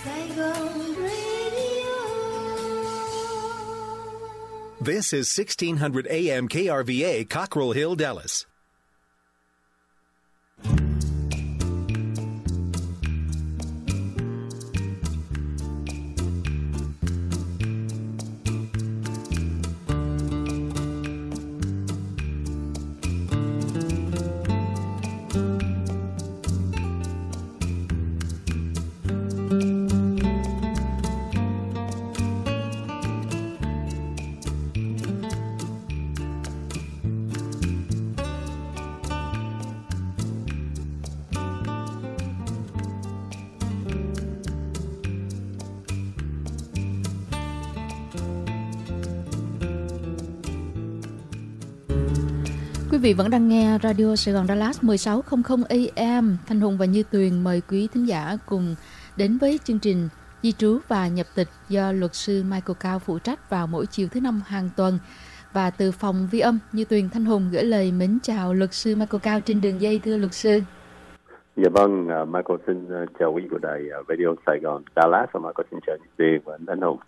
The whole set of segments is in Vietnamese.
Saigon Radio. This is 1600 AM KRVA, Cockrell Hill, Dallas. Quý vị vẫn đang nghe Radio Sài Gòn Dallas 1600 AM. Thanh Hùng và Như Tuyền mời quý thính giả cùng đến với chương trình Di trú và nhập tịch do luật sư Michael Cao phụ trách vào mỗi chiều thứ Năm hàng tuần. Và từ phòng Vi âm, Như Tuyền, Thanh Hùng gửi lời mến chào luật sư Michael Cao trên đường dây, thưa luật sư. Dạ vâng, Michael xin chào quý vị của đài Radio Sài Gòn Dallas, và Michael xin chào Như Tuyền và Thanh Hùng.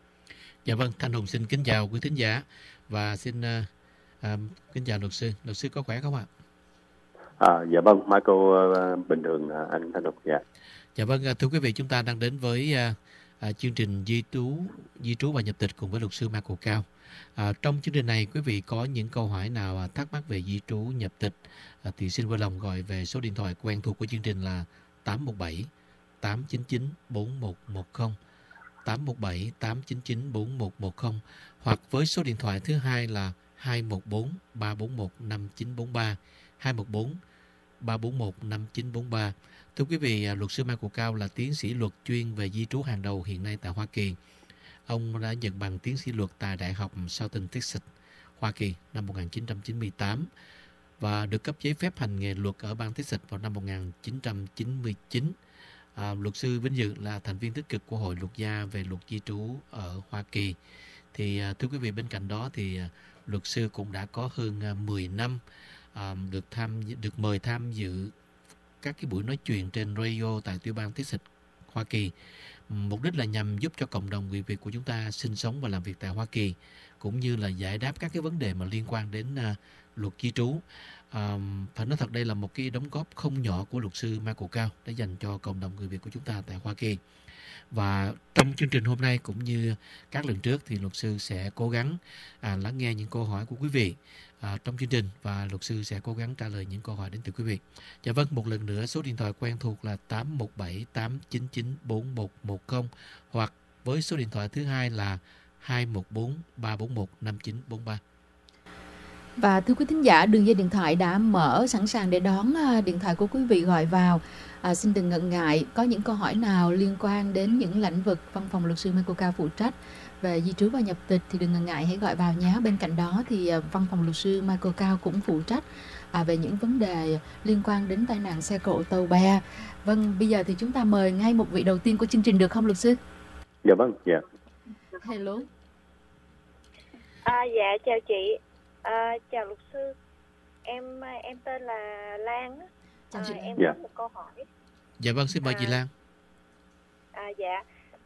Dạ vâng, Thanh Hùng xin kính chào quý thính giả và xin kính chào luật sư. Luật sư có khỏe không ạ? Dạ vâng, Michael bình thường, anh Thanh Hùng. Dạ vâng, thưa quý vị, chúng ta đang đến với chương trình Di trú và nhập tịch cùng với luật sư Michael Cao. Trong chương trình này, quý vị có những câu hỏi nào thắc mắc về di trú nhập tịch thì xin vui lòng gọi về số điện thoại quen thuộc của chương trình là 817 899 4110, 817 899 4110, hoặc với số điện thoại thứ hai là 214 341 5943, 214 341 5943. Thưa quý vị, luật sư Michael Cao là tiến sĩ luật chuyên về di trú hàng đầu hiện nay tại Hoa Kỳ. Ông đã nhận bằng tiến sĩ luật tại Đại học Southern Texas, Hoa Kỳ năm 1998 và được cấp giấy phép hành nghề luật ở bang Texas vào năm 1999. Luật sư vinh dự là thành viên tích cực của Hội luật gia về luật di trú ở Hoa Kỳ. Thì thưa quý vị, bên cạnh đó thì luật sư cũng đã có hơn 10 năm được mời tham dự các cái buổi nói chuyện trên radio tại tiểu bang Texas, Hoa Kỳ. Mục đích là nhằm giúp cho cộng đồng người Việt của chúng ta sinh sống và làm việc tại Hoa Kỳ, cũng như là giải đáp các cái vấn đề mà liên quan đến luật di trú. Phải nói thật, đây là một cái đóng góp không nhỏ của luật sư Michael Cao để dành cho cộng đồng người Việt của chúng ta tại Hoa Kỳ. Và trong chương trình hôm nay cũng như các lần trước thì luật sư sẽ cố gắng lắng nghe những câu hỏi của quý vị trong chương trình, và luật sư sẽ cố gắng trả lời những câu hỏi đến từ quý vị. Dạ vâng, một lần nữa số điện thoại quen thuộc là 817 899 4110, hoặc với số điện thoại thứ hai là 214 341 5943. Và thưa quý thính giả, đường dây điện thoại đã mở sẵn sàng để đón điện thoại của quý vị gọi vào. Xin đừng ngần ngại, có những câu hỏi nào liên quan đến những lĩnh vực văn phòng luật sư Michael Cao phụ trách về di trú và nhập tịch thì đừng ngần ngại, hãy gọi vào nhé. Bên cạnh đó thì văn phòng luật sư Michael Cao cũng phụ trách về những vấn đề liên quan đến tai nạn xe cộ tàu bè. Vâng, bây giờ thì chúng ta mời ngay một vị đầu tiên của chương trình được không luật sư? Dạ vâng, dạ. Hello. Dạ, chào chị. Chào luật sư. Em tên là Lan. Em có một câu hỏi. Dạ vâng, xin mời chị Lan. Dạ.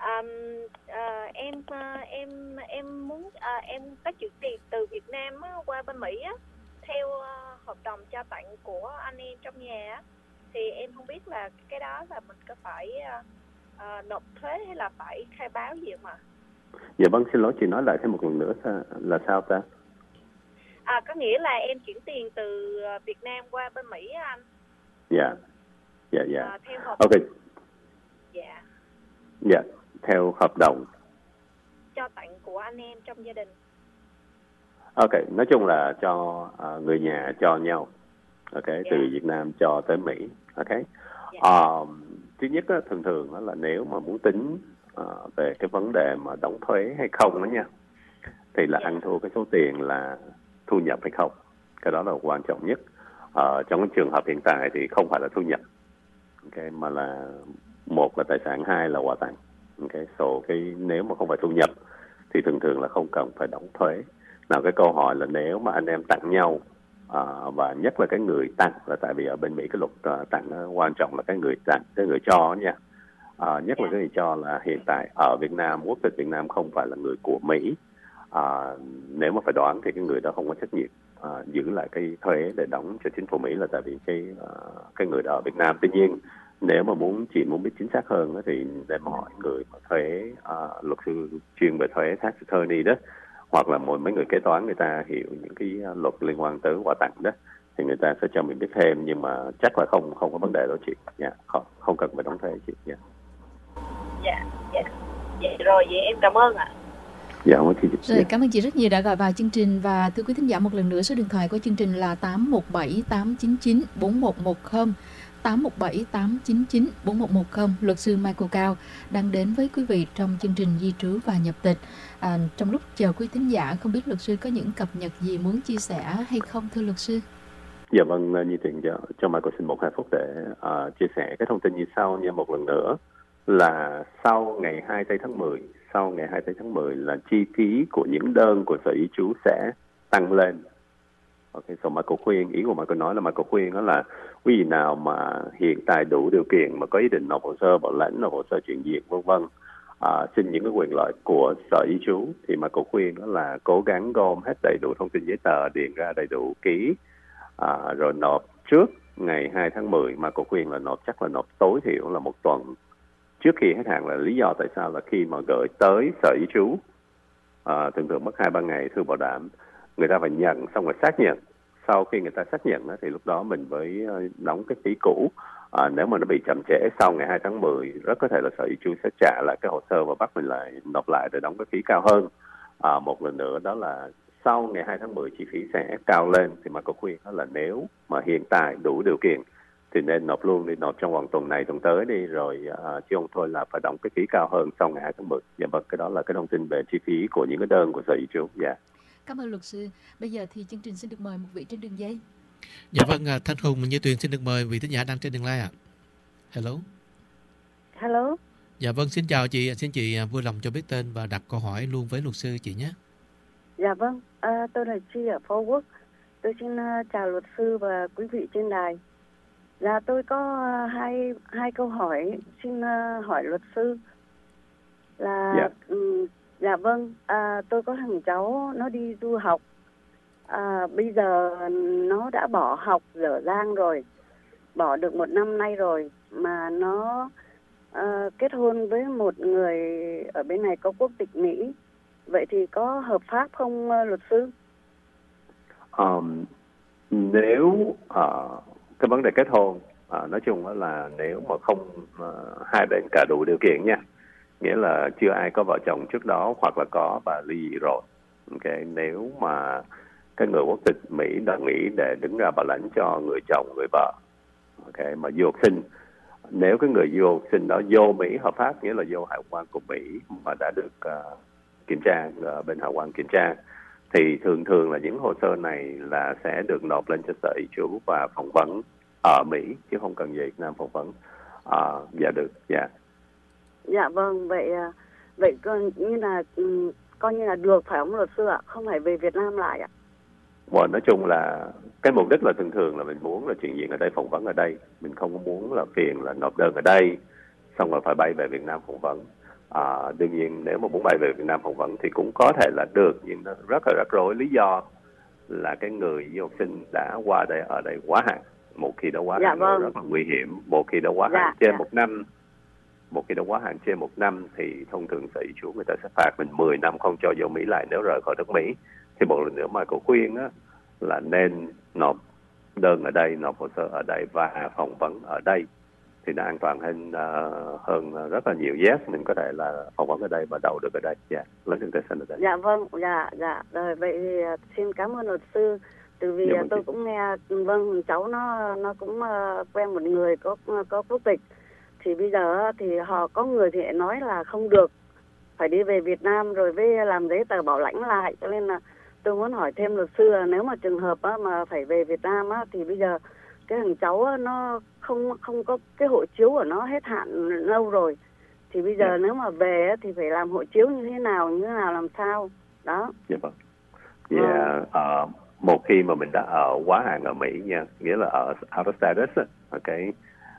Em muốn em có chuyển tiền từ Việt Nam qua bên Mỹ theo hợp đồng cho tặng của anh em trong nhà thì em không biết là cái đó là mình có phải nộp thuế hay là phải khai báo gì không ạ? Dạ vâng, xin lỗi, chị nói lại thêm một lần nữa là sao ta? Có nghĩa là em chuyển tiền từ Việt Nam qua bên Mỹ anh. Dạ. Theo hợp Ok. Dạ, theo hợp đồng cho tặng của anh em trong gia đình. Ok, nói chung là cho người nhà cho nhau. Ok, từ Việt Nam cho tới Mỹ. Ok. Thứ nhất thường là nếu mà muốn tính về cái vấn đề mà đóng thuế hay không đó nha, thì là ăn thua cái số tiền là thu nhập hay không. Cái đó là quan trọng nhất. Trong cái trường hợp hiện tại thì không phải là thu nhập, okay, mà là một là tài sản, hai là quà tặng. Okay, cái nếu mà không phải thu nhập thì thường là không cần phải đóng thuế. Nào, cái câu hỏi là nếu mà anh em tặng nhau, và nhất là cái người tặng, là tại vì ở bên Mỹ cái luật tặng quan trọng là cái người tặng, cái người cho nha. Nhất là cái lý do là hiện tại ở Việt Nam, quốc tịch Việt Nam không phải là người của Mỹ. Nếu mà phải đoán thì cái người đó không có trách nhiệm giữ lại cái thuế để đóng cho chính phủ Mỹ, là tại vì cái người đó ở Việt Nam. Tuy nhiên nếu mà muốn biết chính xác hơn thì để mà hỏi người mà thuế, luật sư chuyên về thuế tax attorney đó, hoặc là mấy người kế toán, người ta hiểu những cái luật liên quan tới quà tặng đó, thì người ta sẽ cho mình biết thêm. Nhưng mà chắc là không có vấn đề đó chị. Không cần phải đóng thuế chị. Dạ rồi, vậy em cảm ơn ạ. Rồi, cảm ơn chị rất nhiều đã gọi vào chương trình. Và thưa quý thính giả, một lần nữa số điện thoại của chương trình là 817-899-4110, 817-899-4110. Luật sư Michael Cao đang đến với quý vị trong chương trình Di trú và nhập tịch. Trong lúc chờ quý thính giả, không biết luật sư có những cập nhật gì muốn chia sẻ hay không thưa luật sư? Dạ vâng, như tiền cho Michael xin 1-2 phút để chia sẻ cái thông tin như sau nha. Một lần nữa là sau ngày 2 tháng 10 là chi phí của những đơn của Sở Di trú sẽ tăng lên. So Michael khuyên, ý của Michael nói là Michael khuyên đó là quý vị nào mà hiện tại đủ điều kiện mà có ý định nộp hồ sơ bảo lãnh, nộp hồ sơ chuyển diện v.v. Xin những cái quyền lợi của Sở Di trú, thì Michael khuyên đó là cố gắng gom hết đầy đủ thông tin giấy tờ, điền ra đầy đủ ký, rồi nộp trước ngày 2 tháng 10. Michael khuyên là chắc là nộp tối thiểu là 1 tuần trước khi hết hạn. Là lý do tại sao là khi mà gửi tới Sở Di trú thường mất 2-3 ngày, thưa bảo đảm, người ta phải nhận xong rồi xác nhận. Sau khi người ta xác nhận đó, thì lúc đó mình mới đóng cái phí cũ. Nếu mà nó bị chậm trễ sau ngày 2 tháng 10, rất có thể là Sở Di trú sẽ trả lại cái hồ sơ và bắt mình lại nộp lại để đóng cái phí cao hơn. Một lần nữa đó là sau ngày 2 tháng 10 chi phí sẽ cao lên. Thì mà có khuyên đó là nếu mà hiện tại đủ điều kiện thì nên nộp luôn đi, nộp trong vòng tuần này tuần tới đi, rồi chứ không thôi là phải đóng cái phí cao hơn sau ngày 2 tháng 10. Dạ vâng, cái đó là cái thông tin về chi phí của những cái đơn của Sở Di trú. Dạ. Cảm ơn luật sư. Bây giờ thì chương trình xin được mời một vị trên đường dây. Dạ vâng, Thanh Hùng Như Tuyền xin được mời vị thính giả đang trên đường line ạ. Hello. Dạ vâng, xin chào chị, xin chị vui lòng cho biết tên và đặt câu hỏi luôn với luật sư chị nhé. Dạ vâng, tôi là Chi ở Phú Quốc. Tôi xin chào luật sư và quý vị trên đài. Dạ, tôi có hai câu hỏi xin hỏi luật sư là dạ vâng, tôi có thằng cháu nó đi du học, bây giờ nó đã bỏ học dở dang rồi, bỏ được 1 năm nay rồi, mà nó kết hôn với một người ở bên này có quốc tịch Mỹ. Vậy thì có hợp pháp không luật sư? Nếu cái vấn đề kết hôn, nói chung là nếu mà không hai bên cả đủ điều kiện nha, nghĩa là chưa ai có vợ chồng trước đó hoặc là có và ly dị rồi. Nếu mà cái người quốc tịch Mỹ đồng ý để đứng ra bảo lãnh cho người chồng, người vợ, mà du học sinh, nếu cái người du học sinh đó vô Mỹ hợp pháp, nghĩa là vô hải quan của Mỹ mà đã được kiểm tra, bên hải quan kiểm tra, thì thường là những hồ sơ này là sẽ được nộp lên cho Sở Di trú và phỏng vấn ở Mỹ, chứ không cần về Việt Nam phỏng vấn. Dạ được, dạ. Dạ vâng, vậy coi như là được phải không luật sư ạ? Không phải về Việt Nam lại ạ? Nói chung là cái mục đích là thường là mình muốn là chuyện diện ở đây, phỏng vấn ở đây. Mình không có muốn là phiền là nộp đơn ở đây xong rồi phải bay về Việt Nam phỏng vấn. Đương nhiên nếu mà muốn bay về Việt Nam phỏng vấn thì cũng có thể là được, nhưng nó rất là rắc rối. Lý do là cái người du học sinh đã qua đây ở đây quá hạn. Một khi đã quá hạn rất là nguy hiểm. Một khi đã quá hạn trên 1 năm, trên 1 năm thì thông thường Sở Di trú người ta sẽ phạt mình 10 năm không cho vô Mỹ lại nếu rời khỏi đất Mỹ. Thì một lần nữa mà cô khuyên á, là nên nộp đơn ở đây, nộp hồ sơ ở đây và phỏng vấn ở đây thì nó an toàn hơn rất là nhiều. Yes, mình có thể là phỏng vấn ở đây và đậu được ở đây. Dạ, lấy chứng test ở đây. Dạ vâng, dạ. Rồi vậy thì xin cảm ơn luật sư. Từ vì tôi cũng nghe cháu nó cũng quen một người có quốc tịch. Thì bây giờ thì họ có người thì nói là không được, phải đi về Việt Nam rồi với làm giấy tờ bảo lãnh lại. Cho nên là tôi muốn hỏi thêm luật sư là nếu mà trường hợp mà phải về Việt Nam thì bây giờ cái thằng cháu nó không có cái hộ chiếu của nó hết hạn lâu rồi, thì bây giờ nếu mà về thì phải làm hộ chiếu như thế nào làm sao đó. Dạ vâng. Một khi mà mình đã ở quá hạn ở Mỹ nha, nghĩa là ở out of status,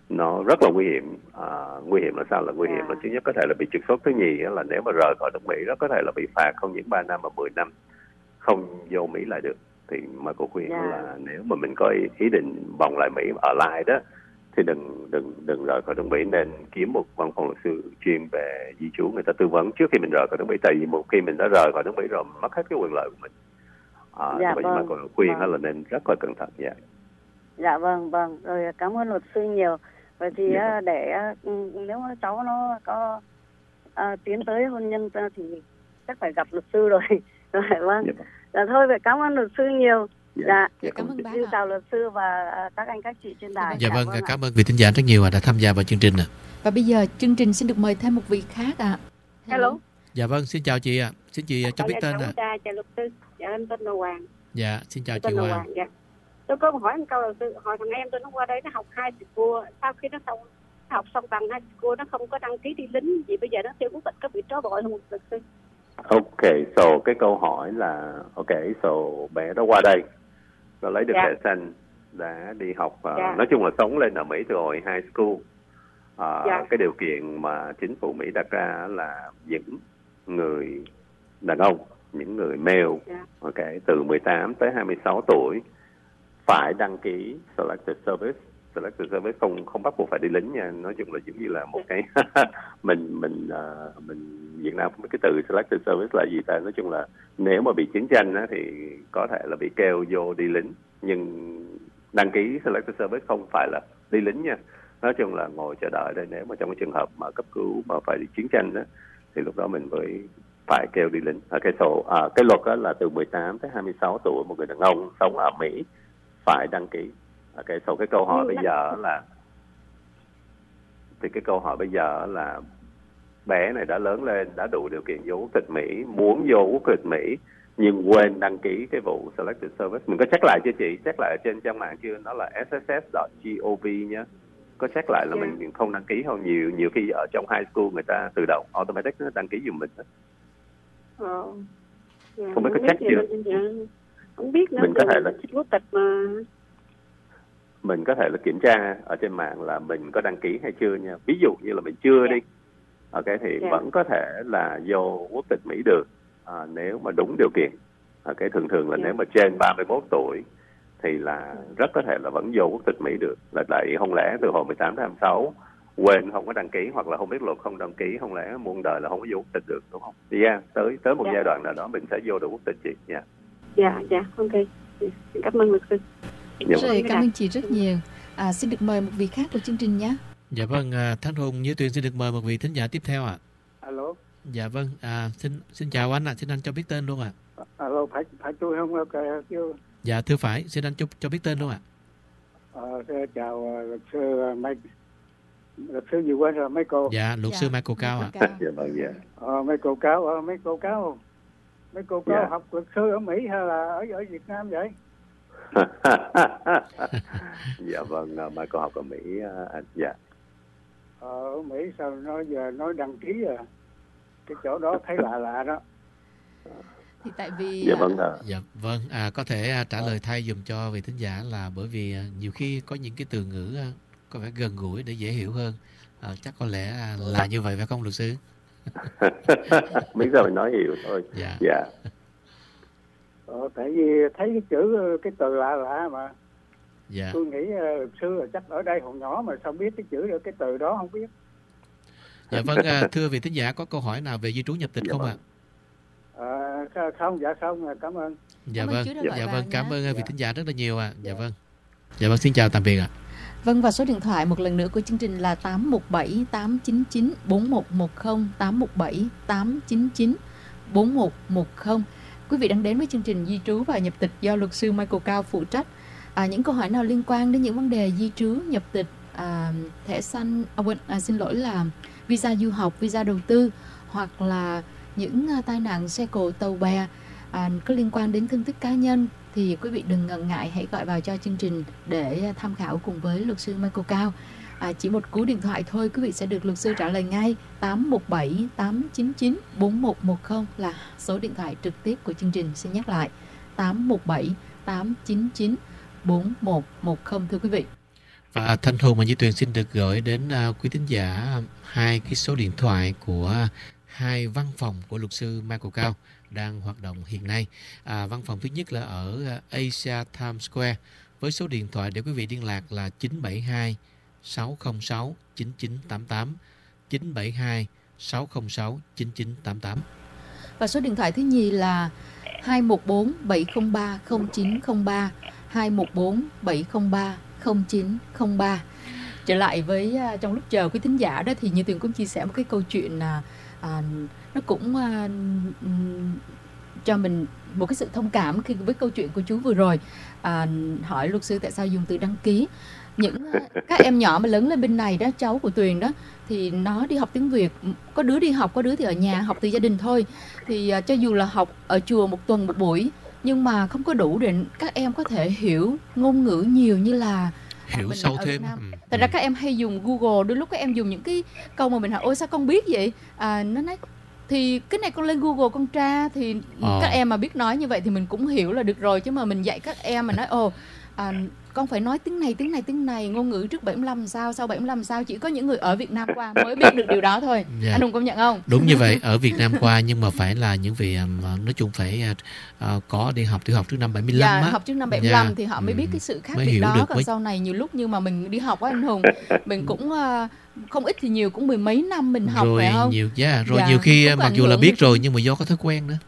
nó rất là nguy hiểm. Nguy hiểm là sao? Là nguy hiểm là thứ nhất có thể là bị trục xuất, thứ nhì là nếu mà rời khỏi nước Mỹ đó có thể là bị phạt không những 3 năm mà 10 năm không vô Mỹ lại được. Thì Michael khuyên là nếu mà mình có ý định vòng lại Mỹ ở lại đó thì đừng rời khỏi nước Mỹ, nên kiếm một văn phòng luật sư chuyên về di trú, người ta tư vấn trước khi mình rời khỏi nước Mỹ. Tại vì một khi mình đã rời khỏi nước Mỹ rồi mất hết cái quyền lợi của mình. Bởi vì Michael khuyên là nên rất là cẩn thận. Dạ vâng. Rồi cảm ơn luật sư nhiều. Vậy thì để nếu mà cháu nó có tiến tới hôn nhân thì chắc phải gặp luật sư rồi. Vâng. Dạ thôi, vậy cảm ơn luật sư nhiều. Dạ, cảm ơn bác. Xin chào luật sư và các anh các chị trên đài. Dạ vâng, cảm ơn vị thính giả rất nhiều đã tham gia vào chương trình. Và bây giờ chương trình xin được mời thêm một vị khác ạ. Hello. Dạ vâng, xin chào chị ạ. Xin chị cho biết tên ạ. Chào luật sư. Dạ, em tên là Hoàng. Dạ, xin chào chị Hoàng. Dạ. Tôi có hỏi một câu luật sư, hỏi thằng em tôi nó qua đây nó học high school, sau khi nó học xong bằng high school nó không có đăng ký đi lính gì, bây giờ nó theo quyết định có bị trói bội không luật sư? So cái câu hỏi là so bé đó qua đây nó lấy được thẻ xanh, đã đi học, nói chung là sống lên ở Mỹ từ hồi high school. Cái điều kiện mà chính phủ Mỹ đặt ra là những người đàn ông, những người male, từ 18 tới 26 tuổi phải đăng ký Selective Service. Selective Service không bắt buộc phải đi lính nha. Nói chung là giống như là một cái mình Việt Nam không biết cái từ Selective Service là gì ta. Nói chung là nếu mà bị chiến tranh á, thì có thể là bị kêu vô đi lính, nhưng đăng ký Selective Service không phải là đi lính nha. Nói chung là ngồi chờ đợi đây, nếu mà trong cái trường hợp mà cấp cứu mà phải đi chiến tranh đó thì lúc đó mình mới phải kêu đi lính. Cái luật đó là từ 18 tới 26 tuổi một người đàn ông sống ở Mỹ phải đăng ký. Cái câu hỏi bây giờ là bé này đã lớn lên, đã đủ điều kiện vô quốc tịch Mỹ, muốn vô quốc tịch Mỹ nhưng quên đăng ký cái vụ Selective Service. Mình có check lại chưa chị? Check lại ở trên trang mạng chưa? Nó là sss.gov nhé. Có check lại là mình không đăng ký không? Nhiều khi ở trong high school người ta tự động automatic nó đăng ký giùm mình. Không biết có check chưa? Không biết nữa. Mình có thể là quốc tịch mà. Mình có thể là kiểm tra ở trên mạng là mình có đăng ký hay chưa nha. Ví dụ như là mình chưa đi, thì vẫn có thể là vô quốc tịch Mỹ được, nếu mà đúng điều kiện. Thường là nếu mà trên 31 tuổi thì là rất có thể là vẫn vô quốc tịch Mỹ được. Là tại không lẽ từ hồi 18 đến 26 quên không có đăng ký, hoặc là không biết luật không đăng ký, không lẽ muôn đời là không có vô quốc tịch được, đúng không? Tới một giai đoạn nào đó mình sẽ vô được quốc tịch chị nha. Dạ, ok. Cảm ơn luật sư. Rồi, cảm ơn chị rất nhiều. Xin được mời một vị khác của chương trình nhé. Dạ vâng, Thánh Hùng Như Tuyền xin được mời một vị thính giả tiếp theo ạ. Alo. Dạ vâng, xin chào anh ạ, xin anh cho biết tên luôn ạ. Alo, phải tôi không? Chưa. Dạ thưa phải, xin anh cho biết tên luôn ạ. Chào luật sư luật sư gì quên rồi, Michael. Dạ, luật sư Michael Cao ạ. Dạ vâng, dạ. Michael Cao học luật sư ở Mỹ hay là ở Việt Nam vậy? Dạ vâng, Michael học ở Mỹ anh. Dạ. Ở Mỹ sao giờ nói đăng ký cái chỗ đó thấy lạ đó. Thì tại vì Dạ vâng, có thể trả lời thay dùm cho vị thính giả là bởi vì nhiều khi có những cái từ ngữ có vẻ gần gũi để dễ hiểu hơn. Chắc có lẽ là như vậy phải không luật sư? Miễn sao mình nói hiểu thôi. Dạ. Tại vì thấy cái chữ, cái từ lạ mà. Dạ. Tôi nghĩ luật sư là chắc ở đây hồi nhỏ mà sao biết cái chữ được cái từ đó không biết. Dạ vâng, thưa vị thính giả có câu hỏi nào về di trú nhập tịch không ạ? Không, cảm ơn. Dạ vâng, cảm ơn vị thính giả rất là nhiều ạ. Dạ vâng, xin chào tạm biệt ạ. Vâng, và số điện thoại một lần nữa của chương trình là 817 899 4110, 817 899 4110. Quý vị đang đến với chương trình di trú và nhập tịch do luật sư Michael Cao phụ trách. Những câu hỏi nào liên quan đến những vấn đề di trú, nhập tịch, thẻ xanh, xin lỗi là visa du học, visa đầu tư, hoặc là những tai nạn xe cộ tàu bè có liên quan đến thương tích cá nhân, thì quý vị đừng ngần ngại, hãy gọi vào cho chương trình để tham khảo cùng với luật sư Michael Cao. Chỉ một cú điện thoại thôi, quý vị sẽ được luật sư trả lời ngay. 817 899 4110 là số điện thoại trực tiếp của chương trình. Xin nhắc lại, 817 899 4110 thưa quý vị. Thanh Hùng và Như Tuyền xin được gửi đến quý thính giả hai cái số điện thoại của hai văn phòng của luật sư Michael Cao đang hoạt động hiện nay. Văn phòng thứ nhất là ở Asia Times Square với số điện thoại để quý vị liên lạc là 972 606 9988 972 606 9988. Và số điện thoại thứ nhì là 214 703 0903 214 703 0903. Trở lại với trong lúc chờ quý thính giả đó thì Như Tuyền cũng chia sẻ một cái câu chuyện nó cũng cho mình một cái sự thông cảm khi với câu chuyện của chú vừa rồi. Hỏi luật sư tại sao dùng từ đăng ký. Những các em nhỏ mà lớn lên bên này đó, cháu của Tuyền đó, thì nó đi học tiếng Việt, có đứa đi học, có đứa thì ở nhà học từ gia đình thôi. Thì cho dù là học ở chùa một tuần một buổi, nhưng mà không có đủ để các em có thể hiểu ngôn ngữ nhiều như là hiểu sâu thêm. Thật ra các em hay dùng Google, đôi lúc các em dùng những cái câu mà mình hỏi ôi sao con biết vậy, nó nói thì cái này con lên Google con tra, thì các em mà biết nói như vậy thì mình cũng hiểu là được rồi. Chứ mà mình dạy các em mà nói con phải nói tiếng này, ngôn ngữ trước 75 sao, sau 75 sao, chỉ có những người ở Việt Nam qua mới biết được điều đó thôi. Anh Hùng công nhận không? Đúng như vậy, ở Việt Nam qua, nhưng mà phải là những vị nói chung phải có đi học tiểu học trước năm 75 học trước năm 75 thì họ mới biết cái sự khác biệt đó. Còn sau này nhiều lúc như mà mình đi học á anh Hùng, mình cũng không ít thì nhiều cũng mười mấy năm mình học, rồi phải không? Nhiều khi mặc dù là biết rồi nhưng mà do có thói quen nữa.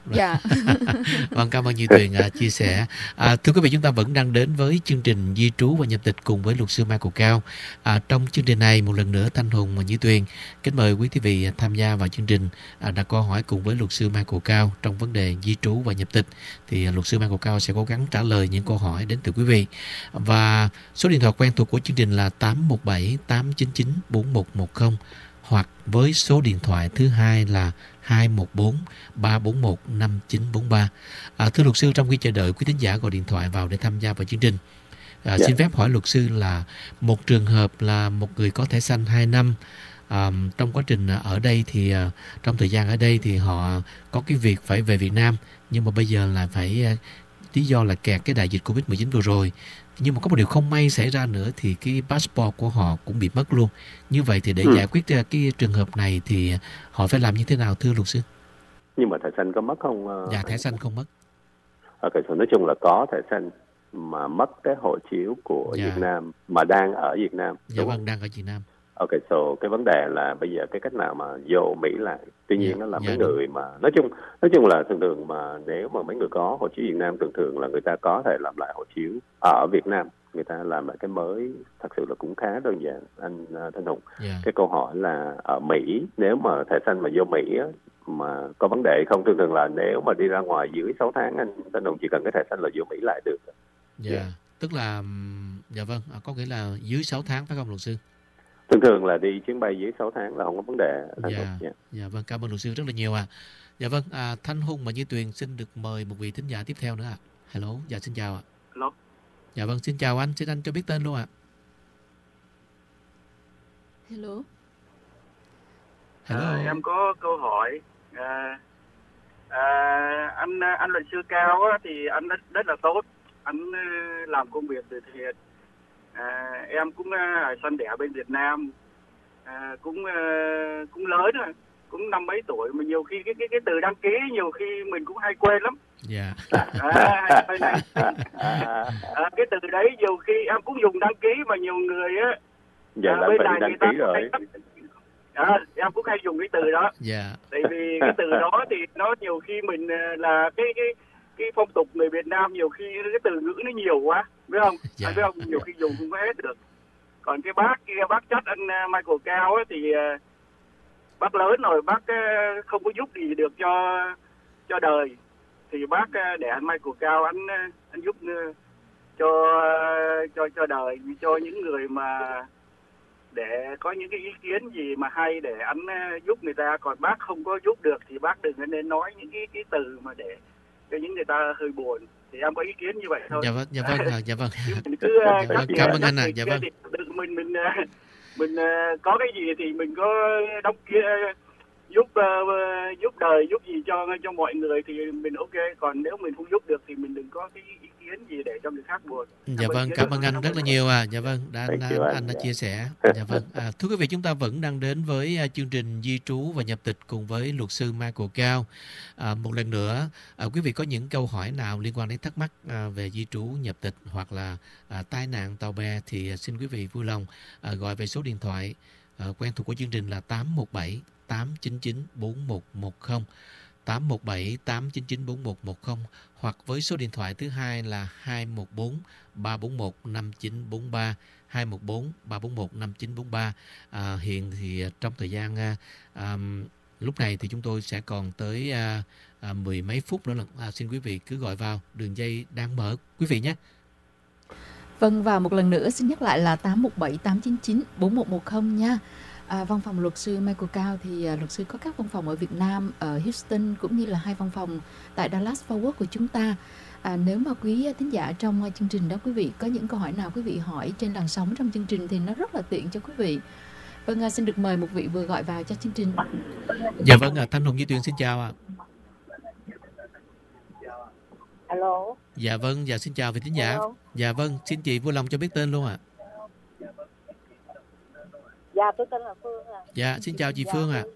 Vâng, cảm ơn Như Tuyền chia sẻ. Thưa quý vị, chúng ta vẫn đang đến với chương trình Di trú và nhập tịch cùng với luật sư Michael Cao. Trong chương trình này một lần nữa Thanh Hùng và Như Tuyền kính mời quý vị tham gia vào chương trình, đặt câu hỏi cùng với luật sư Michael Cao trong vấn đề di trú và nhập tịch. Thì luật sư Michael Cao sẽ cố gắng trả lời những câu hỏi đến từ quý vị. Và số điện thoại quen thuộc của chương trình là 817 899 4110, hoặc với số điện thoại thứ hai là 214 341 5943. Thưa luật sư, trong khi chờ đợi quý thính giả gọi điện thoại vào để tham gia vào chương trình, xin phép hỏi luật sư là một trường hợp là một người có thẻ xanh 2 năm, trong quá trình ở đây thì trong thời gian ở đây thì họ có cái việc phải về Việt Nam, nhưng mà bây giờ là phải lý do là kẹt cái đại dịch Covid-19 vừa rồi. Nhưng mà có một điều không may xảy ra nữa thì cái passport của họ cũng bị mất luôn. Như vậy thì để giải quyết cái trường hợp này thì họ phải làm như thế nào thưa luật sư? Nhưng mà thẻ xanh có mất không? Dạ, thẻ xanh không mất. Nói chung là có thẻ xanh mà mất cái hộ chiếu của Việt Nam mà đang ở Việt Nam. Dạ vâng, đang ở Việt Nam. Cái vấn đề là bây giờ cái cách nào mà vô Mỹ lại. Tuy nhiên đó là mấy người mà nói chung là thường mà nếu mà mấy người có hộ chiếu Việt Nam thường là người ta có thể làm lại hộ chiếu ở Việt Nam, người ta làm lại cái mới, thật sự là cũng khá đơn giản anh Thanh Hùng. Cái câu hỏi là ở Mỹ, nếu mà thẻ xanh mà vô Mỹ á, mà có vấn đề không, thường là nếu mà đi ra ngoài dưới 6 tháng anh Thanh Hùng chỉ cần cái thẻ xanh là vô Mỹ lại được. Tức là vâng, có nghĩa là dưới 6 tháng phải không luật sư? Thường là đi chuyến bay dưới 6 tháng là không có vấn đề. Vâng, cảm ơn luật sư rất là nhiều. Dạ vâng, Thanh Hùng và Như Tuyền xin được mời một vị thính giả tiếp theo nữa ạ. Hello, dạ xin chào ạ. Hello. Dạ vâng, xin chào anh, xin anh cho biết tên luôn ạ. Hello. Em có câu hỏi. Anh luật sư Cao á, thì anh rất là tốt, anh làm công việc từ thiện. Em cũng sanh đẻ bên Việt Nam, cũng lớn rồi, cũng năm mấy tuổi mà nhiều khi cái từ đăng ký nhiều khi mình cũng hay quên lắm. Cái từ đấy nhiều khi em cũng dùng đăng ký mà nhiều người á bên này người ta rồi. Em cũng hay dùng cái từ đó. Tại vì cái từ đó thì nó nhiều khi mình là cái phong tục người Việt Nam, nhiều khi cái từ ngữ nó nhiều quá, biết không? Anh biết không? Nhiều khi dùng không có hết được. Còn cái bác kia, bác Chất anh Michael Cao ấy, thì bác lớn rồi, bác không có giúp gì được cho đời, thì bác để anh Michael Cao anh giúp cho đời, cho những người mà để có những cái ý kiến gì mà hay để anh giúp người ta. Còn bác không có giúp được thì bác đừng nên nói những cái từ mà để cho những người ta hơi buồn. Thì em có ý kiến như vậy thôi. Dạ vâng. Mình cứ cảm ơn anh ạ. Dạ vâng. Mình có cái gì thì mình có đóng kia, giúp đời giúp gì cho mọi người thì mình ok, còn nếu mình không giúp được thì mình đừng có cái ý kiến gì để cho người khác buồn. Dạ vâng, cảm ơn anh rất là nhiều Dạ vâng, anh đã chia sẻ. Dạ vâng. Thưa quý vị, chúng ta vẫn đang đến với chương trình di trú và nhập tịch cùng với luật sư Michael Cao. Một lần nữa, quý vị có những câu hỏi nào liên quan đến thắc mắc về di trú nhập tịch hoặc là tai nạn tàu bè thì xin quý vị vui lòng gọi về số điện thoại quen thuộc của chương trình là 817 899 4110, 817 899 4110, hoặc với số điện thoại thứ hai là 214 341 5943, 214 341 5943. Hiện thì trong thời gian lúc này thì chúng tôi sẽ còn tới mười mấy phút nữa là xin quý vị cứ gọi vào, đường dây đang mở quý vị nhé. Vâng, và một lần nữa xin nhắc lại là 817 899 4110 nha. Văn phòng luật sư Michael Cao thì luật sư có các văn phòng ở Việt Nam, ở Houston cũng như là 2 văn phòng tại Dallas Fort Worth của chúng ta. Nếu mà quý thính giả trong chương trình đó quý vị có những câu hỏi nào quý vị hỏi trên làn sóng trong chương trình thì nó rất là tiện cho quý vị. Vâng, xin được mời một vị vừa gọi vào cho chương trình. Dạ vâng, Thanh Hùng Duy Tuyên xin chào ạ. Alo. Dạ vâng, dạ xin chào vị thính giả. Hello. Dạ vâng, xin chị vui lòng cho biết tên luôn ạ. Dạ, tôi tên là Phương ạ. Dạ, xin chào chị Phương ạ.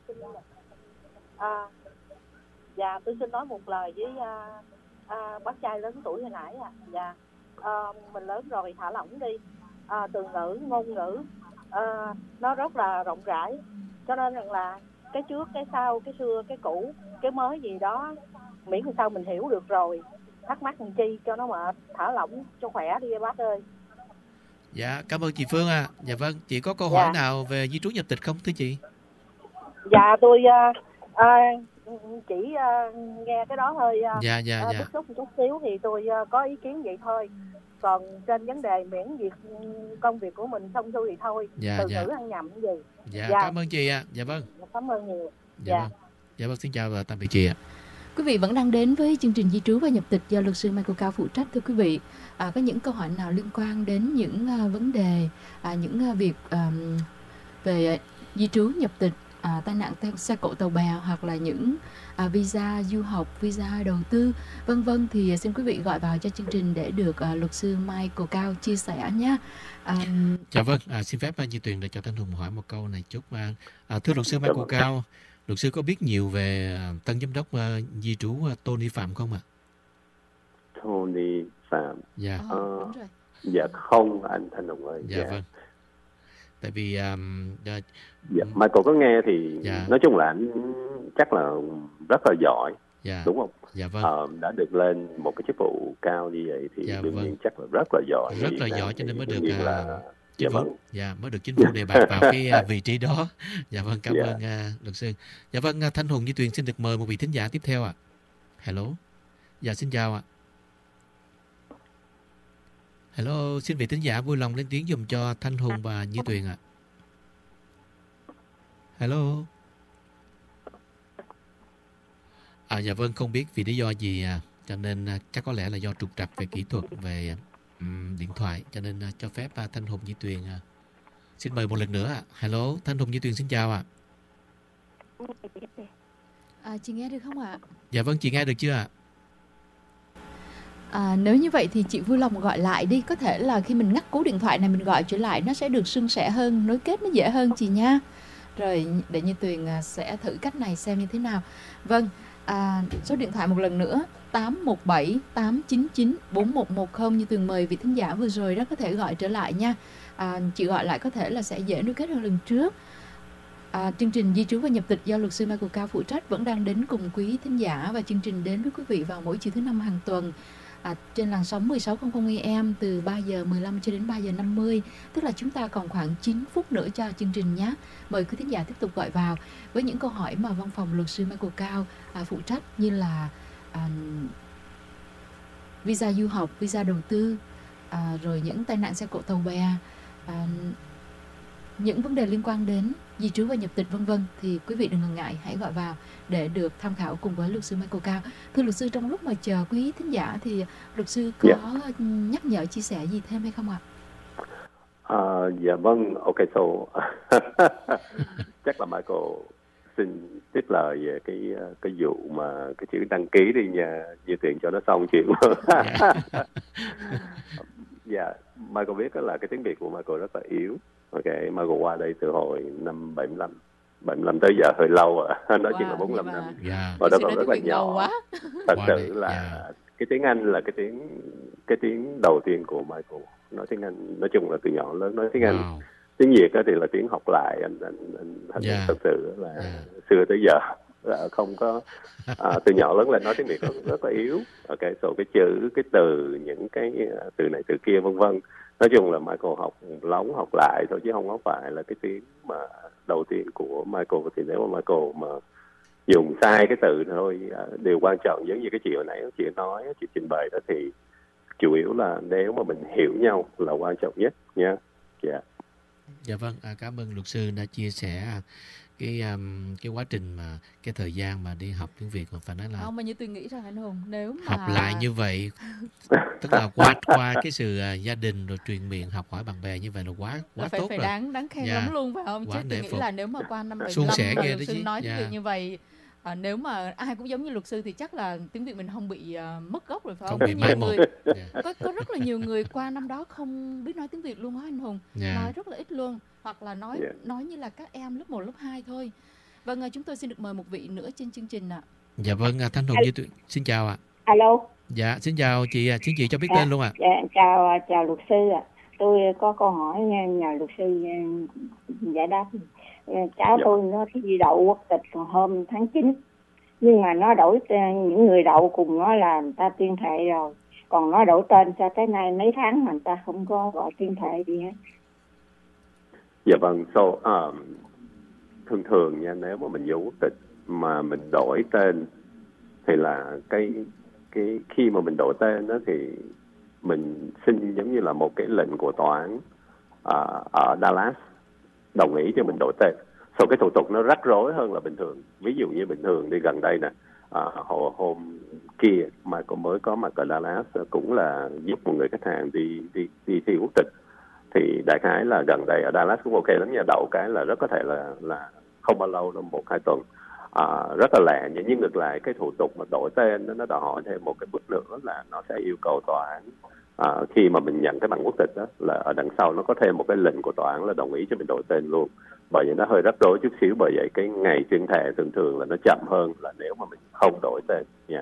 Dạ, tôi xin nói một lời với bác trai lớn tuổi hồi nãy ạ. Dạ, mình lớn rồi thả lỏng đi. Từ ngữ, ngôn ngữ nó rất là rộng rãi. Cho nên rằng là cái trước, cái sau, cái xưa, cái cũ, cái mới gì đó, miễn làm sao mình hiểu được rồi. Thắc mắc làm chi cho nó mệt, thả lỏng cho khỏe đi bác ơi. Dạ, cảm ơn chị Phương ạ. Dạ vâng, chị có câu hỏi nào về di trú nhập tịch không thưa chị? Dạ, tôi chỉ nghe cái đó thôi. Bức xúc một chút xíu thì tôi có ý kiến vậy thôi. Còn trên vấn đề miễn việc công việc của mình xong xuôi thì thôi. Từ ngữ ăn nhầm cái gì. Dạ, cảm ơn chị ạ. Dạ vâng. Cảm ơn nhiều. Dạ vâng, xin chào và tạm biệt chị ạ. Quý vị vẫn đang đến với chương trình di trú và nhập tịch do luật sư Michael Cao phụ trách. Thưa quý vị, có những câu hỏi nào liên quan đến những vấn đề, những việc về di trú nhập tịch, tai nạn xe cộ tàu bè hoặc là những visa du học, visa đầu tư, vân vân thì xin quý vị gọi vào cho chương trình để được luật sư Michael Cao chia sẻ nhé. Dạ vâng, xin phép Duy Tuyền để cho Thanh Hùng hỏi một câu này chút. Thưa luật sư Michael Cao, luật sư có biết nhiều về tân giám đốc di trú Tony Phạm không ạ? Tony Phạm. Dạ. Dạ không anh Thanh Hùng ơi. Dạ vâng. Tại vì Michael có nghe thì nói chung là anh chắc là rất là giỏi, đúng không? Dạ vâng. Đã được lên một cái chức vụ cao như vậy thì đương nhiên chắc là rất là giỏi. Rất là giỏi cho nên mới được chính phủ, mới được chính phủ đề bạt vào cái vị trí đó. Dạ vâng, cảm ơn luật sư. Dạ vâng, Thanh Hùng Duy Tuyền xin được mời một vị thính giả tiếp theo ạ. Hello. Dạ xin chào ạ. Hello, xin vị thính giả vui lòng lên tiếng dùm cho Thanh Hùng và Duy Tuyền ạ. Hello. Dạ vâng, không biết vì lý do gì cho nên chắc có lẽ là do trục trặc về kỹ thuật về điện thoại cho nên cho phép Thanh Hùng Duy Tuyền xin mời một lần nữa ạ. Hello, Thanh Hùng Duy Tuyền xin chào ạ. Chị nghe được không ạ? Dạ vâng, chị nghe được chưa ạ? Nếu như vậy thì chị vui lòng gọi lại đi. Có thể là khi mình ngắt cú điện thoại này mình gọi trở lại nó sẽ được suôn sẻ hơn, nối kết nó dễ hơn chị nha. Rồi để Như Tuyền sẽ thử cách này xem như thế nào. Vâng, số điện thoại một lần nữa 817 899 4110. Như Tuyền mời vị thính giả vừa rồi đó có thể gọi trở lại nha. Chị gọi lại có thể là sẽ dễ nối kết hơn lần trước. Chương trình di trú và nhập tịch do luật sư Michael Cao phụ trách vẫn đang đến cùng quý thính giả, và chương trình đến với quý vị vào mỗi chiều thứ 5 hàng tuần trên làn sóng 1600 AM từ 3 giờ 15 cho đến 3 giờ 50, tức là chúng ta còn khoảng 9 phút nữa cho chương trình nhé. Mời quý thính giả tiếp tục gọi vào với những câu hỏi mà văn phòng luật sư Michael Cao phụ trách, như là visa du học, visa đầu tư, rồi những tai nạn xe cộ tàu bè, những vấn đề liên quan đến di trú và nhập tịch vân vân, thì quý vị đừng ngần ngại, hãy gọi vào để được tham khảo cùng với luật sư Michael Cao. Thưa luật sư, trong lúc mà chờ quý thính giả thì luật sư có nhắc nhở chia sẻ gì thêm hay không ạ? Dạ vâng, ok, so chắc là Michael xin tiếp lời về cái vụ mà cái chữ đăng ký đi nha, Như Tiền cho nó xong chuyện. Dạ, Michael biết là cái tiếng Việt của Michael rất là yếu. Ok, Michael qua đây từ hồi năm 75 tới giờ hơi lâu rồi. Nói chuyện là 45 năm. Và đó còn rất là nhỏ. Thật sự là cái tiếng Anh là cái tiếng đầu tiên của Michael. Nói tiếng Anh, nói chung là từ nhỏ lớn nói tiếng Anh. Tiếng Việt thì là tiếng học lại. Anh thật sự là xưa tới giờ là không có từ nhỏ lớn lên nói tiếng Việt rất là yếu. Ok, so cái chữ, cái từ, những cái từ này từ kia vân vân. Nói chung là Michael học lóng học lại thôi chứ không phải là cái tiếng mà đầu tiên của Michael. Thì nếu mà Michael mà dùng sai cái từ thôi, điều quan trọng giống như cái chị hồi nãy chị nói, chị trình bày đó, thì chủ yếu là nếu mà mình hiểu nhau là quan trọng nhất nha. Dạ vâng, cảm ơn luật sư đã chia sẻ cái quá trình mà cái thời gian mà đi học tiếng Việt, mà phải nói là không, mà như tôi nghĩ rằng anh Hùng nếu mà học lại như vậy, tức là qua cái sự gia đình rồi truyền miệng, học hỏi bạn bè như vậy là quá tốt phải rồi. đáng khen lắm luôn, phải không? Chứ tôi nghĩ là nếu mà qua năm 75 mà luật sư nói tiếng Việt như vậy, nếu mà ai cũng giống như luật sư thì chắc là tiếng Việt mình không bị mất gốc rồi, phải không? Bị mai một. Có rất là nhiều người qua năm đó không biết nói tiếng Việt luôn á anh Hùng, nói rất là ít luôn, hoặc là nói như là các em lớp 1, lớp 2 thôi. Vâng, chúng tôi xin được mời một vị nữa trên chương trình ạ. Dạ vâng, Thanh Hùng xin chào ạ. Alo. Dạ, xin chào chị, xin chị cho biết tên luôn ạ. Chào luật sư ạ. Tôi có câu hỏi nhờ luật sư giải đáp. Cháu tôi nó thi đậu quốc tịch hôm tháng 9, nhưng mà nó đổi những người đậu cùng nó là người ta tuyên thệ rồi, còn nó đổi tên cho tới nay mấy tháng mà người ta không có gọi tuyên thệ gì hết. Dạ vâng, thường nha, nếu mà mình giữ quốc tịch mà mình đổi tên thì là cái khi mà mình đổi tên đó thì mình xin giống như là một cái lệnh của tòa án ở Dallas đồng ý cho mình đổi tên. Cái thủ tục nó rắc rối hơn là bình thường. Ví dụ như bình thường đi gần đây nè, hôm kia mà mới có mặt ở Dallas, cũng là giúp một người khách hàng đi thi quốc tịch. Thì đại khái là gần đây ở Dallas cũng ok lắm nha, đậu cái là rất có thể là không bao lâu đâu, 1-2 tuần. Rất là lẹ. Nhưng ngược lại cái thủ tục mà đổi tên nó đòi hỏi thêm một cái bước nữa là nó sẽ yêu cầu tòa án khi mà mình nhận cái bằng quốc tịch đó, là ở đằng sau nó có thêm một cái lệnh của tòa án là đồng ý cho mình đổi tên luôn. Bởi vậy nó hơi rắc rối chút xíu, bởi vậy cái ngày tuyên thệ thường là nó chậm hơn là nếu mà mình không đổi tên nha.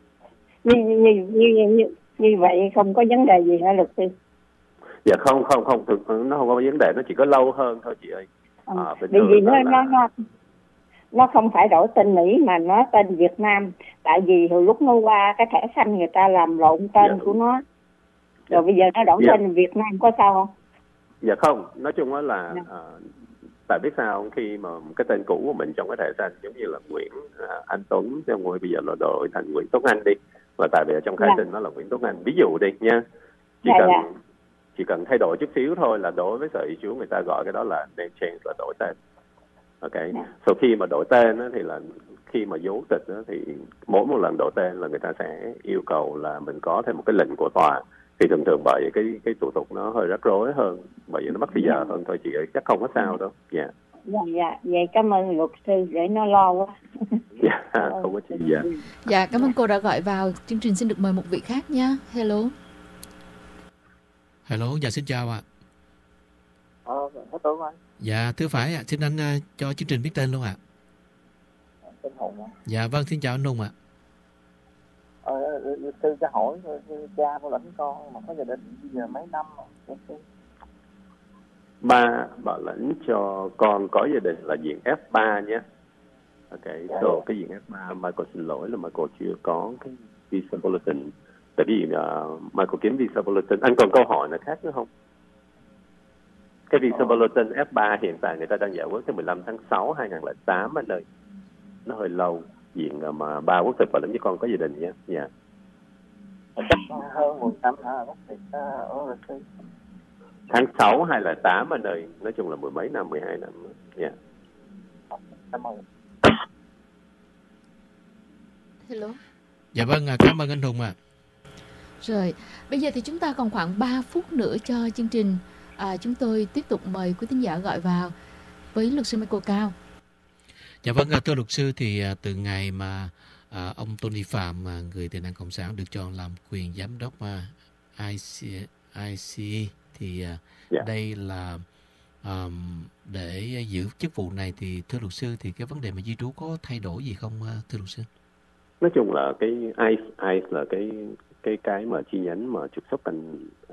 Như vậy không có vấn đề gì hả luật sư? Dạ không, nó không có vấn đề, nó chỉ có lâu hơn thôi chị ơi. Vì nó không phải đổi tên Mỹ mà nó tên Việt Nam, tại vì hồi lúc nó qua cái thẻ xanh người ta làm lộn tên của nó, rồi bây giờ nó đổi tên Việt Nam, có sao không? Dạ không, nói chung đó là tại biết sao không? Khi mà cái tên cũ của mình trong cái thẻ xanh giống như là Nguyễn Anh Tuấn, rồi bây giờ là đổi thành Nguyễn Tuấn Anh đi, và tại vì ở trong khai sinh nó là Nguyễn Tuấn Anh, ví dụ đi nha, chỉ cần thay đổi chút xíu thôi là đối với sở di trú người ta gọi cái đó là name change, là đổi tên. Ok, khi mà đổi tên đó, thì là khi mà vô quốc tịch đó, thì mỗi một lần đổi tên là người ta sẽ yêu cầu là mình có thêm một cái lệnh của tòa. Thì thường bởi vậy cái thủ tục nó hơi rắc rối hơn, bởi vì nó mất thời giờ hơn thôi chị ơi, chắc không có sao đâu. Dạ, vậy cảm ơn luật sư để nó lo quá. Dạ, không có gì. Dạ, cảm ơn cô đã gọi vào chương trình. Xin được mời một vị khác nha. Hello, dạ xin chào ạ. Tôi anh. Dạ, thưa phải ạ. Xin anh cho chương trình biết tên luôn ạ. Tên Hùng ạ. Dạ vâng, xin chào anh Hùng ạ. Luật sư cho hỏi cha tôi lãnh con mà có gia đình bây giờ mấy năm rồi. Ba bảo lãnh cho con có gia đình là diện F3 nhé. Ok, cái diện F3 Michael xin lỗi là Michael chưa có cái visa bulletin. Tại vì Michael kiếm visa bulletin. Anh còn câu hỏi nào khác nữa không? Cái visa bulletin F3 hiện tại người ta đang giải quyết tới 15 tháng 6 2008 anh ơi. Nó hơi lâu. Diện mà ba quốc tịch và lãnh với con có gia đình nhé. Dạ. Chắc hơn 1 năm hả? Tháng 6 2008 anh ơi. Nói chung là 10 mấy năm, 12 năm. Dạ. Cảm ơn. Hello. Dạ vâng, cảm ơn anh Hùng ạ. Rồi, bây giờ thì chúng ta còn khoảng 3 phút nữa cho chương trình. Chúng tôi tiếp tục mời quý thính giả gọi vào với luật sư Michael Cao. Dạ vâng, thưa luật sư, thì từ ngày mà ông Tony Phạm, người tị nạn cộng sản, được chọn làm quyền giám đốc ICE, thì đây là để giữ chức vụ này, thì thưa luật sư, thì cái vấn đề mà di trú có thay đổi gì không thưa luật sư? Nói chung là cái ICE là cái mà chi nhánh mà trục xuất anh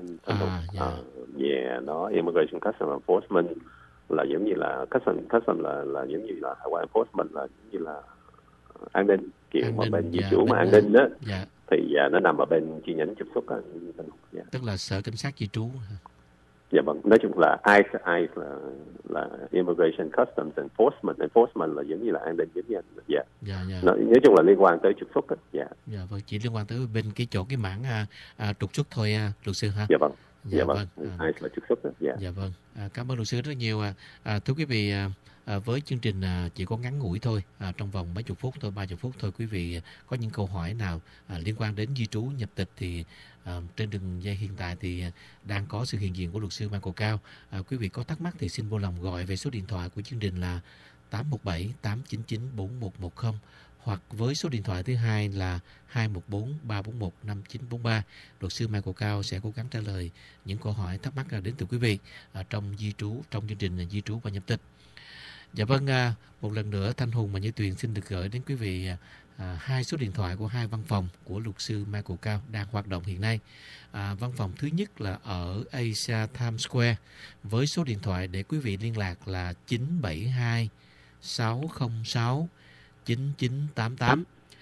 về nó Immigration Customs Enforcement, là giống như là Customs là giống như là hải quan enforcement, là giống như là an ninh, kiểu mà bên di trú mà an ninh đó, thì nó nằm ở bên chi nhánh trục xuất tức là sở cảnh sát di trú. Dạ vâng, nói chung là ICE là Immigration Customs Enforcement là giống như là an ninh, giống như nói chung là liên quan tới trục xuất đó. Dạ vâng, chỉ liên quan tới bên cái mảng trục xuất thôi luật sư hả? Dạ vâng. Dạ vâng, ICE là trục xuất đó. Dạ vâng, cảm ơn luật sư rất nhiều. Thưa quý vị, với chương trình chỉ có ngắn ngủi thôi, trong vòng mấy chục phút thôi, 30 phút thôi, quý vị có những câu hỏi nào liên quan đến di trú nhập tịch thì trên đường dây hiện tại thì đang có sự hiện diện của luật sư Michael Cao. Quý vị có thắc mắc thì xin vui lòng gọi về số điện thoại của chương trình là 817 899 4110, hoặc với số điện thoại thứ hai là 214 341 5943. Luật sư Michael Cao sẽ cố gắng trả lời những câu hỏi thắc mắc đến từ quý vị trong chương trình di trú và nhập tịch. Dạ vâng, một lần nữa Thanh Hùng và Như Tuyền xin được gửi đến quý vị hai số điện thoại của hai văn phòng của luật sư Michael Cao đang hoạt động hiện nay. Văn phòng thứ nhất là ở Asia Times Square với số điện thoại để quý vị liên lạc là 972 606 9988,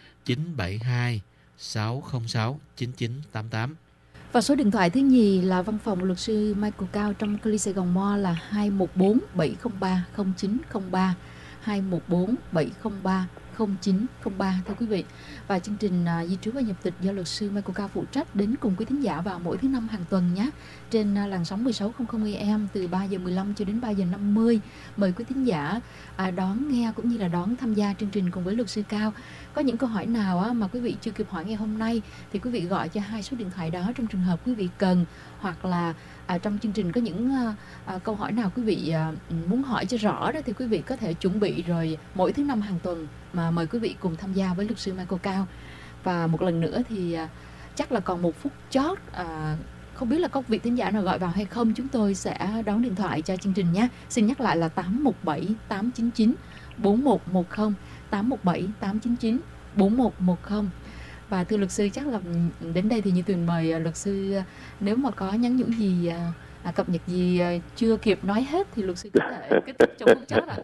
972 606 9988. Và số điện thoại thứ nhì là văn phòng luật sư Michael Cao trong Cali Sài Gòn Mall là 214 703 0903, 214 703 0903 thưa quý vị. Và chương trình di trú và nhập tịch do luật sư Michael Cao phụ trách đến cùng quý thính giả vào mỗi thứ năm hàng tuần nhé, trên làn sóng 1600 AM từ 3 giờ 15 cho đến 3 giờ 50. Mời quý thính giả đón nghe cũng như là đón tham gia chương trình cùng với luật sư Cao. Có những câu hỏi nào mà quý vị chưa kịp hỏi ngày hôm nay thì quý vị gọi cho hai số điện thoại đó trong trường hợp quý vị cần, hoặc là trong chương trình có những câu hỏi nào quý vị muốn hỏi cho rõ đó thì quý vị có thể chuẩn bị rồi mỗi thứ năm hàng tuần mà mời quý vị cùng tham gia với luật sư Michael Cao. Và một lần nữa thì chắc là còn 1 phút chót, không biết là có vị thính giả nào gọi vào hay không, chúng tôi sẽ đón điện thoại cho chương trình nhé. Xin nhắc lại là 817 899 4110, 817 899 4110. Và thưa luật sư, chắc là đến đây thì Như Tuyền mời luật sư, nếu mà có nhắn nhủ gì, cập nhật gì chưa kịp nói hết thì luật sư có thể kết thúc trong phút chót ạ.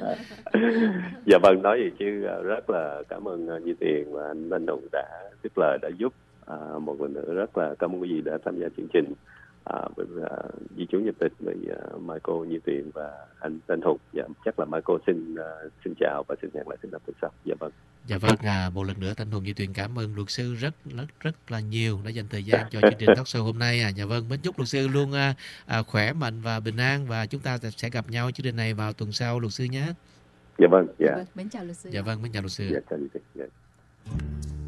Dạ vâng, nói gì chứ rất là cảm ơn Như Tuyền và anh Linh Hùng đã tiếp lời, đã giúp. Một lần nữa rất là cảm ơn quý vị đã tham gia chương trình với di trú nhập tịch với Michael, Như Tuyền và anh Linh Hùng. Dạ, chắc là Michael xin chào và xin hẹn lại xin đọc tuần sau. Dạ vâng. Dạ vâng, một lần nữa Thanh Hùng, Như Tuyền cảm ơn luật sư rất là nhiều đã dành thời gian cho chương trình talk show hôm nay. Dạ vâng, mến chúc luật sư luôn khỏe mạnh và bình an, và chúng ta sẽ gặp nhau chương trình này vào tuần sau luật sư nhé. Dạ vâng. Dạ. Mến chào luật sư. Dạ vâng, mến chào luật sư. Dạ, chào luật sư. Dạ.